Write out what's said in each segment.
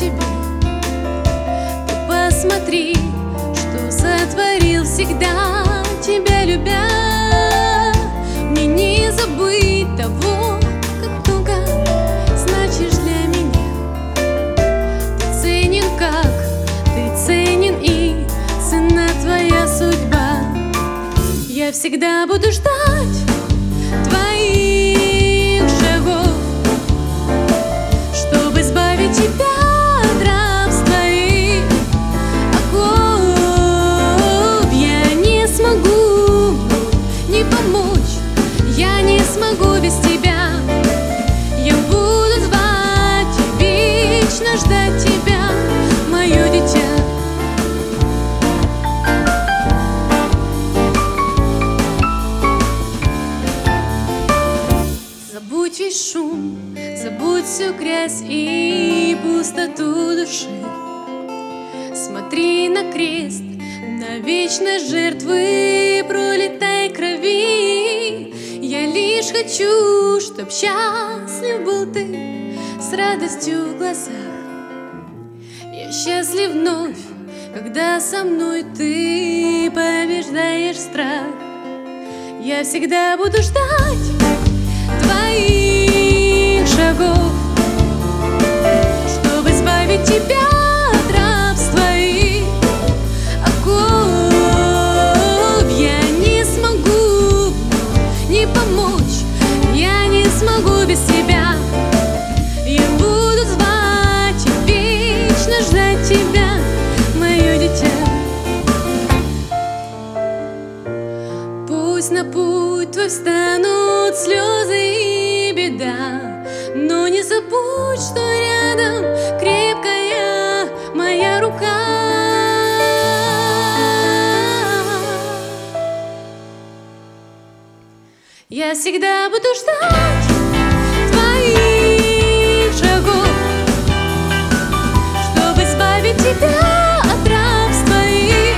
тебе. Ты посмотри, что сотворил, всегда тебя любя. Мне не забыть того, как много значишь для меня. Ты ценен, как ты ценен, и ценна твоя судьба. Я всегда буду ждать твоих шагов, чтобы избавить тебя от рабства и оков. Я не смогу не помочь, я не смогу без тебя. Я буду звать и вечно ждать тебя, мое дитя. Забудь весь шум, забудь всю грязь и пустоту души. Смотри на крест, на вечность жертвы пролитой крови. Я лишь хочу, чтоб счастлив был ты с радостью в глазах. Я счастлив вновь, когда со мной ты побеждаешь страх. Я всегда буду ждать твоих шагов, чтобы избавить тебя от рабства и оков. Я не смогу не помочь, я не смогу без тебя. Я буду звать и вечно ждать тебя, мое дитя. Пусть на путь твой встанут слезы и беда, но не забудь, что рядом крепкая моя рука. Я всегда буду ждать твоих шагов, чтобы избавить тебя от рабства и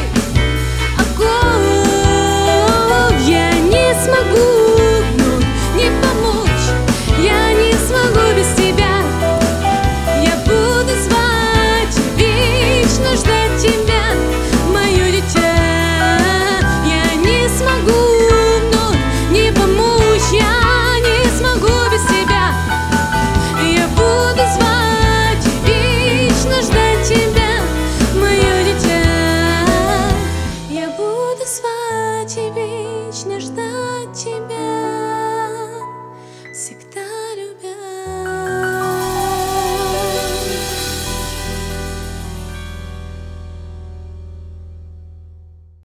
оков. Я не смогу вновь не помочь, я не смогу без тебя. Я буду звать и вечно ждать тебя, мое дитя. Я не смогу вновь не помочь, я не смогу без тебя. Я буду звать и вечно ждать тебя, мое дитя. Я буду звать и вечно ждать тебя.